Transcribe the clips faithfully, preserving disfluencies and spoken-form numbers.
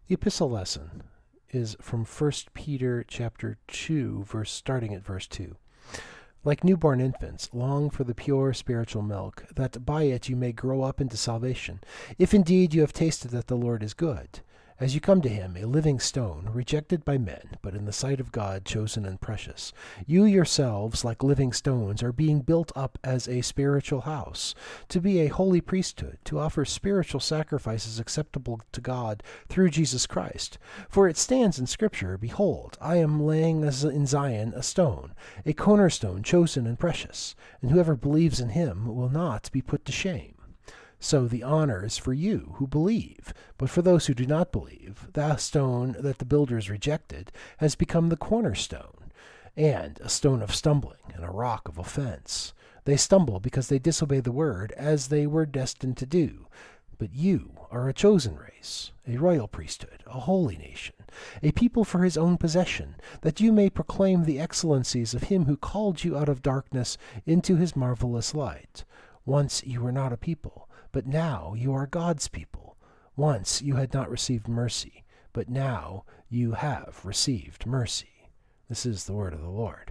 The epistle lesson is from First Peter chapter two, verse starting at verse two. Like newborn infants, long for the pure spiritual milk, that by it you may grow up into salvation, if indeed you have tasted that the Lord is good. As you come to him, a living stone, rejected by men, but in the sight of God chosen and precious, you yourselves, like living stones, are being built up as a spiritual house, to be a holy priesthood, to offer spiritual sacrifices acceptable to God through Jesus Christ. For it stands in Scripture, Behold, I am laying in Zion a stone, a cornerstone chosen and precious, and whoever believes in him will not be put to shame. So the honor is for you who believe, but for those who do not believe, the stone that the builders rejected has become the cornerstone, and a stone of stumbling and a rock of offense. They stumble because they disobey the word, as they were destined to do. But you are a chosen race, a royal priesthood, a holy nation, a people for his own possession, that you may proclaim the excellencies of him who called you out of darkness into his marvelous light. Once you were not a people, but now you are God's people. Once you had not received mercy, but now you have received mercy. This is the word of the Lord.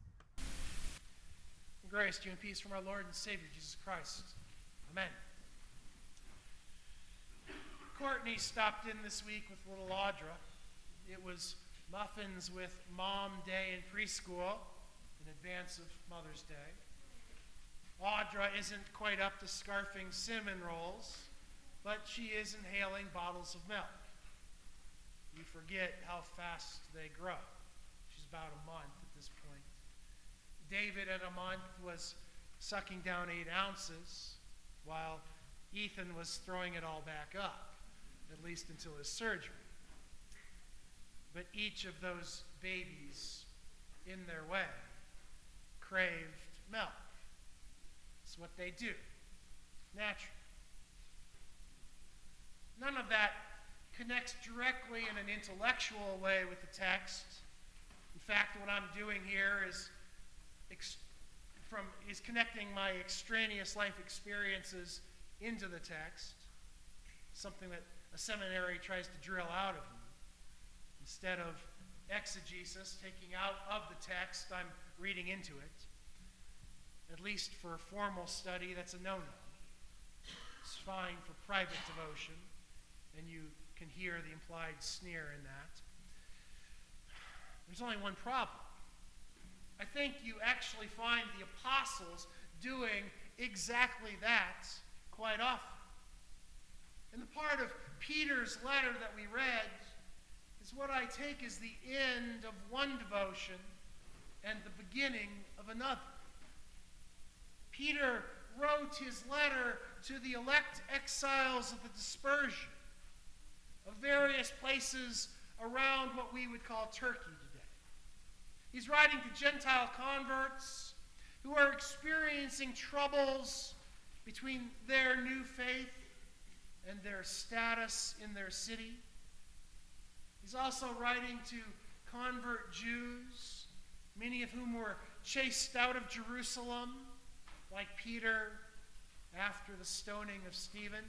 Grace to you and peace from our Lord and Savior, Jesus Christ. Amen. Courtney stopped in this week with little Audra. It was muffins with Mom Day in preschool in advance of Mother's Day. Audra isn't quite up to scarfing cinnamon rolls, but she is inhaling bottles of milk. You forget how fast they grow. She's about a month at this point. David at a month was sucking down eight ounces, while Ethan was throwing it all back up, at least until his surgery. But each of those babies, in their way, craved milk. It's what they do, naturally. None of that connects directly in an intellectual way with the text. In fact, what I'm doing here is ex- from is connecting my extraneous life experiences into the text, something that a seminary tries to drill out of you. Instead of exegesis, taking out of the text, I'm reading into it. At least for formal study, that's a no-no. It's fine for private devotion, and you can hear the implied sneer in that. There's only one problem. I think you actually find the apostles doing exactly that quite often. And the part of Peter's letter that we read is what I take as the end of one devotion and the beginning of another. Peter wrote his letter to the elect exiles of the dispersion of various places around what we would call Turkey today. He's writing to Gentile converts who are experiencing troubles between their new faith and their status in their city. He's also writing to convert Jews, many of whom were chased out of Jerusalem, like Peter after the stoning of Stephen.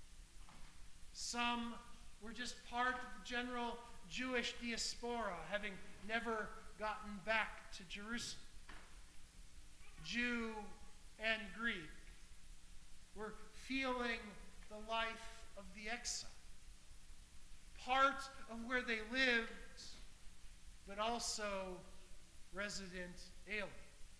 Some were just part of the general Jewish diaspora, having never gotten back to Jerusalem. Jew and Greek were feeling the life of the exile, part of where they lived, but also resident aliens.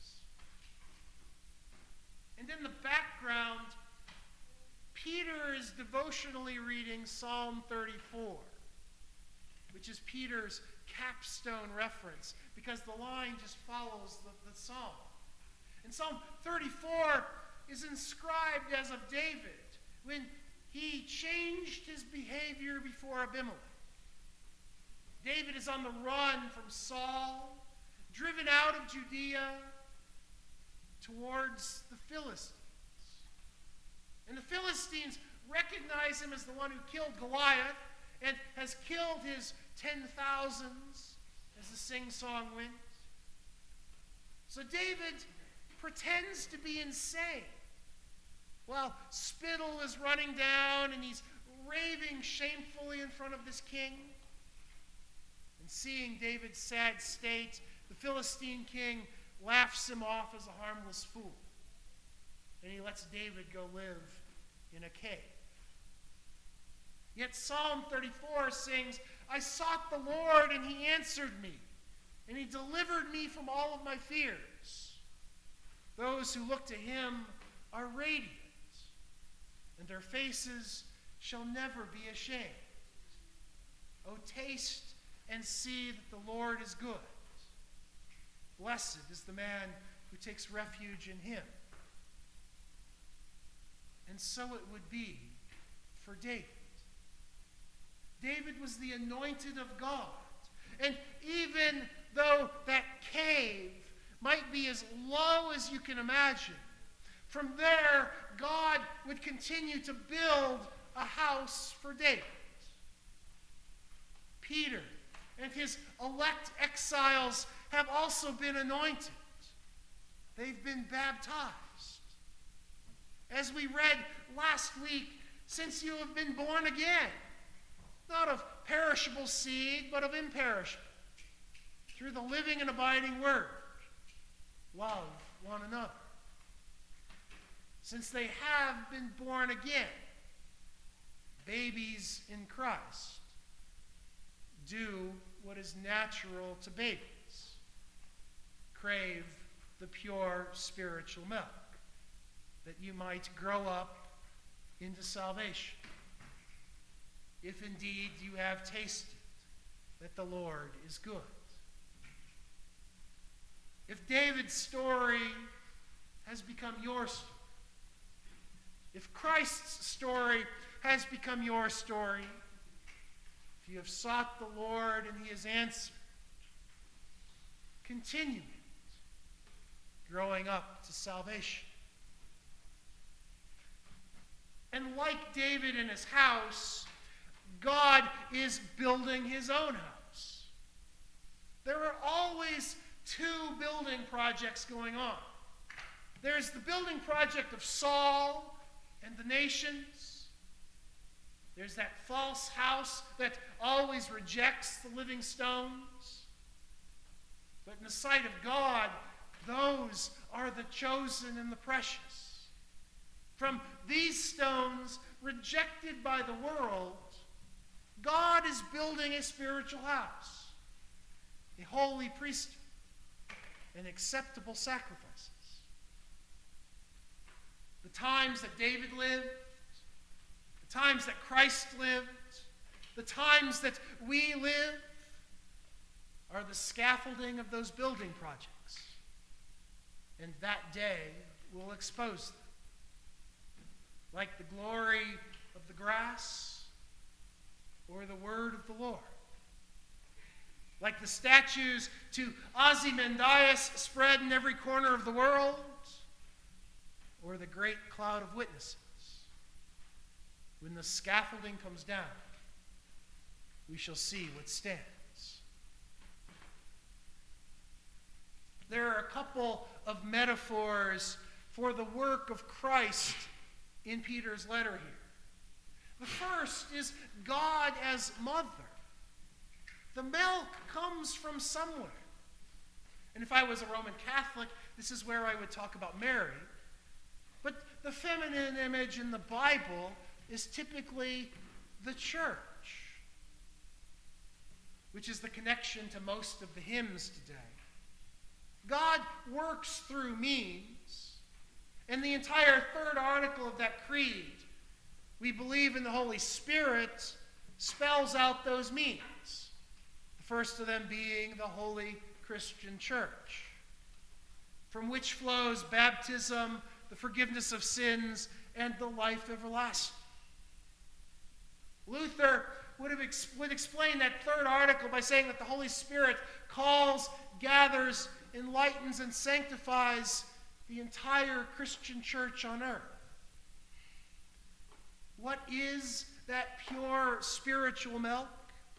And in the background, Peter is devotionally reading Psalm thirty-four, which is Peter's capstone reference, because the line just follows the, the psalm. And Psalm thirty-four is inscribed as of David when he changed his behavior before Abimelech. David is on the run from Saul, driven out of Judea towards the Philistines. And the Philistines recognize him as the one who killed Goliath and has killed his ten thousands, as the sing-song went. So David pretends to be insane while spittle is running down and he's raving shamefully in front of this king. And seeing David's sad state, the Philistine king laughs him off as a harmless fool. And he lets David go live in a cave. Yet Psalm thirty-four sings, I sought the Lord, and he answered me, and he delivered me from all of my fears. Those who look to him are radiant, and their faces shall never be ashamed. O taste and see that the Lord is good. Blessed is the man who takes refuge in him. And so it would be for David. David was the anointed of God. And even though that cave might be as low as you can imagine, from there, God would continue to build a house for David. Peter and his elect exiles have also been anointed. They've been baptized. As we read last week, since you have been born again, not of perishable seed, but of imperishable, through the living and abiding word, love one another. Since they have been born again, babies in Christ, do what is natural to babies. Crave the pure spiritual milk, that you might grow up into salvation, if indeed you have tasted that the Lord is good. If David's story has become your story, if Christ's story has become your story, if you have sought the Lord and he has answered, continue it, growing up to salvation. And like David in his house, God is building his own house. There are always two building projects going on. There's the building project of Saul and the nations. There's that false house that always rejects the living stones. But in the sight of God, those are the chosen and the precious. From these stones, rejected by the world, God is building a spiritual house, a holy priesthood, and acceptable sacrifices. The times that David lived, the times that Christ lived, the times that we live are the scaffolding of those building projects. And that day will expose them. Like the glory of the grass or the word of the Lord. Like the statues to Ozymandias spread in every corner of the world, or the great cloud of witnesses. When the scaffolding comes down, we shall see what stands. There are a couple of metaphors for the work of Christ in Peter's letter here. The first is God as mother. The milk comes from somewhere. And if I was a Roman Catholic, this is where I would talk about Mary. But the feminine image in the Bible is typically the church, which is the connection to most of the hymns today. God works through means. And the entire third article of that creed, we believe in the Holy Spirit, spells out those means. The first of them being the Holy Christian Church, from which flows baptism, the forgiveness of sins, and the life everlasting. Luther would have ex- would explain that third article by saying that the Holy Spirit calls, gathers, enlightens, and sanctifies the entire Christian church on earth. What is that pure spiritual milk?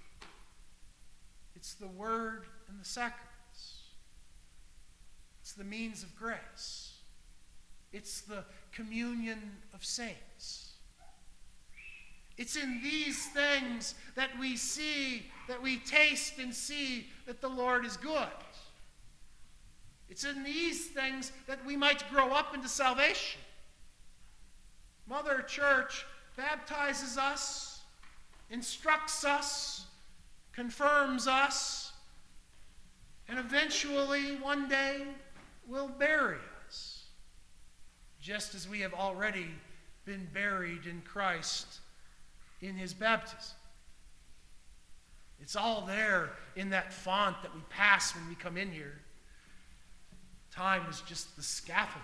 It's the word and the sacraments. It's the means of grace. It's the communion of saints. It's in these things that we see, that we taste and see that the Lord is good. It's in these things that we might grow up into salvation. Mother Church baptizes us, instructs us, confirms us, and eventually, one day, will bury us, just as we have already been buried in Christ in his baptism. It's all there in that font that we pass when we come in here. Time is just the scaffolding.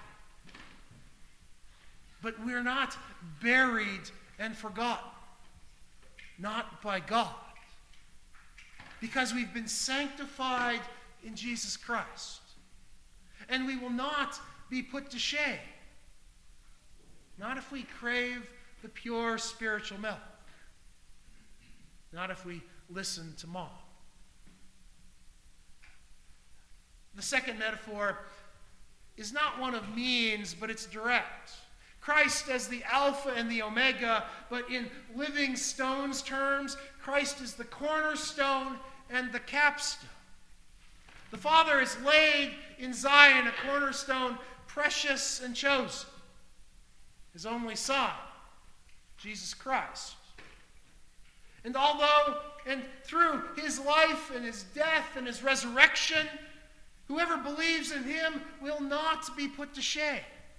But we're not buried and forgotten. Not by God. Because we've been sanctified in Jesus Christ. And we will not be put to shame. Not if we crave the pure spiritual milk. Not if we listen to Mom. The second metaphor is not one of means, but it's direct. Christ as the Alpha and the Omega, but in living stones terms, Christ is the cornerstone and the capstone. The Father has laid in Zion a cornerstone precious and chosen. His only Son, Jesus Christ. And although, and through his life and his death and his resurrection, whoever believes in him will not be put to shame.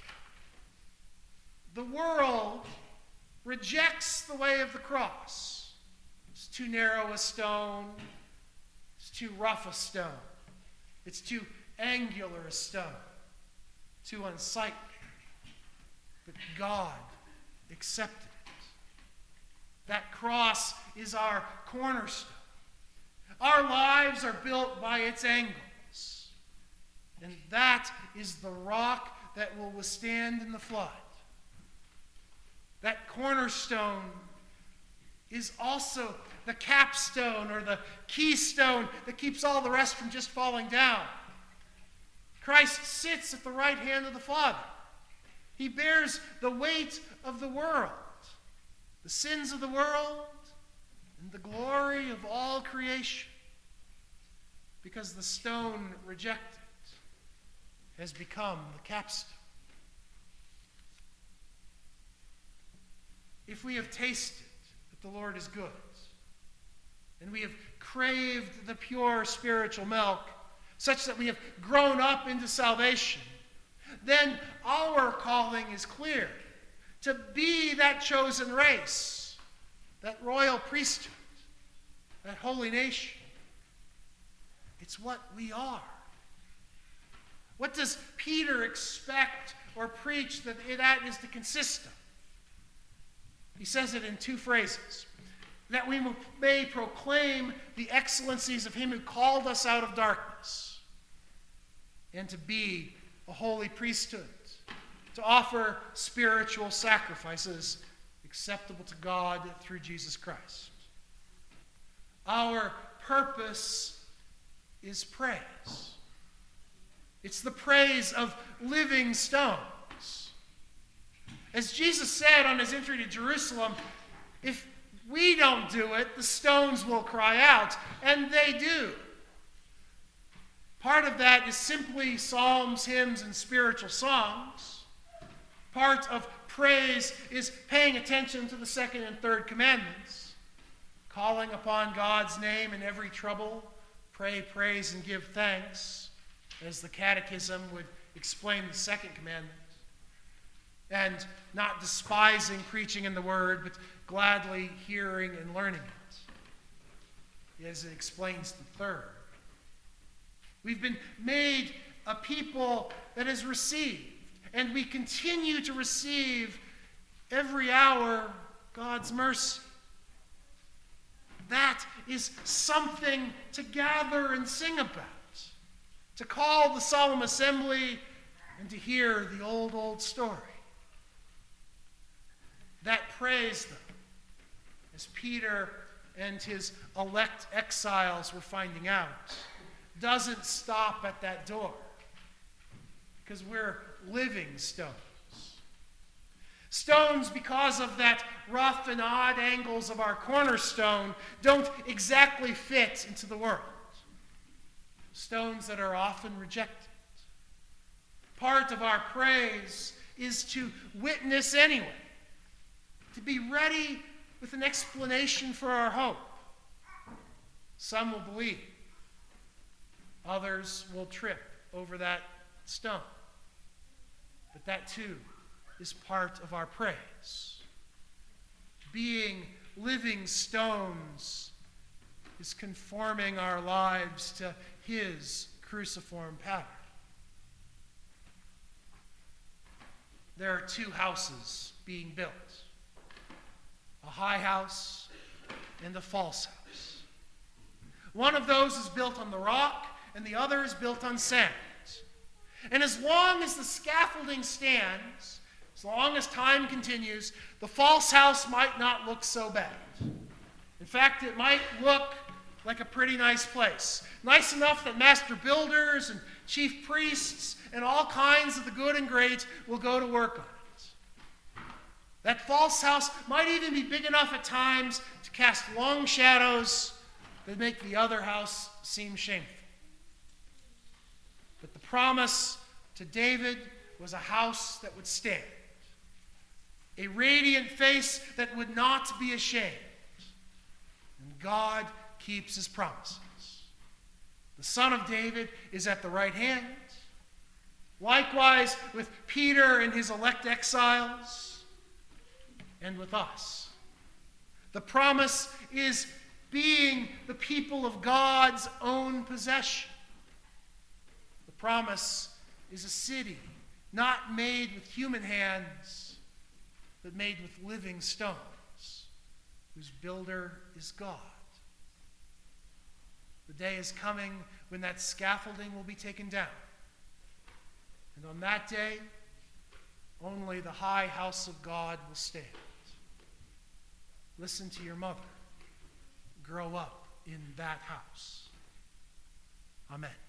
The world rejects the way of the cross. It's too narrow a stone. It's too rough a stone. It's too angular a stone. Too unsightly. But God accepted it. That cross is our cornerstone. Our lives are built by its angles. And that is the rock that will withstand in the flood. That cornerstone is also the capstone or the keystone that keeps all the rest from just falling down. Christ sits at the right hand of the Father. He bears the weight of the world, the sins of the world, and the glory of all creation. Because the stone rejected has become the capstone. If we have tasted that the Lord is good, and we have craved the pure spiritual milk, such that we have grown up into salvation, then our calling is clear. To be that chosen race, that royal priesthood, that holy nation. It's what we are. What does Peter expect or preach that that is to consist of? He says it in two phrases. That we may proclaim the excellencies of him who called us out of darkness, and to be a holy priesthood, to offer spiritual sacrifices acceptable to God through Jesus Christ. Our purpose is praise. It's the praise of living stones. As Jesus said on his entry to Jerusalem, if we don't do it, the stones will cry out, and they do. Part of that is simply psalms, hymns, and spiritual songs. Part of praise is paying attention to the second and third commandments, calling upon God's name in every trouble, pray, praise, and give thanks, as the Catechism would explain the second commandment, and not despising preaching in the word, but gladly hearing and learning it, as it explains the third. We've been made a people that has received, and we continue to receive every hour God's mercy. That is something to gather and sing about, to call the solemn assembly and to hear the old, old story. That praise, though, as Peter and his elect exiles were finding out, doesn't stop at that door, because we're living stones. Stones, because of that rough and odd angles of our cornerstone, don't exactly fit into the world. Stones that are often rejected. Part of our praise is to witness anyway, to be ready with an explanation for our hope. Some will believe. Others will trip over that stone. But that too is part of our praise. Being living stones is conforming our lives to his cruciform pattern. There are two houses being built, a high house and a false house. One of those is built on the rock, and the other is built on sand. And as long as the scaffolding stands, as long as time continues, the false house might not look so bad. In fact, it might look like a pretty nice place. Nice enough that master builders and chief priests and all kinds of the good and great will go to work on it. That false house might even be big enough at times to cast long shadows that make the other house seem shameful. But the promise to David was a house that would stand, a radiant face that would not be ashamed. And God keeps his promises. The Son of David is at the right hand. Likewise with Peter and his elect exiles, and with us. The promise is being the people of God's own possession. The promise is a city not made with human hands, but made with living stones, whose builder is God. The day is coming when that scaffolding will be taken down. And on that day, only the high house of God will stand. Listen to your mother. Grow up in that house. Amen.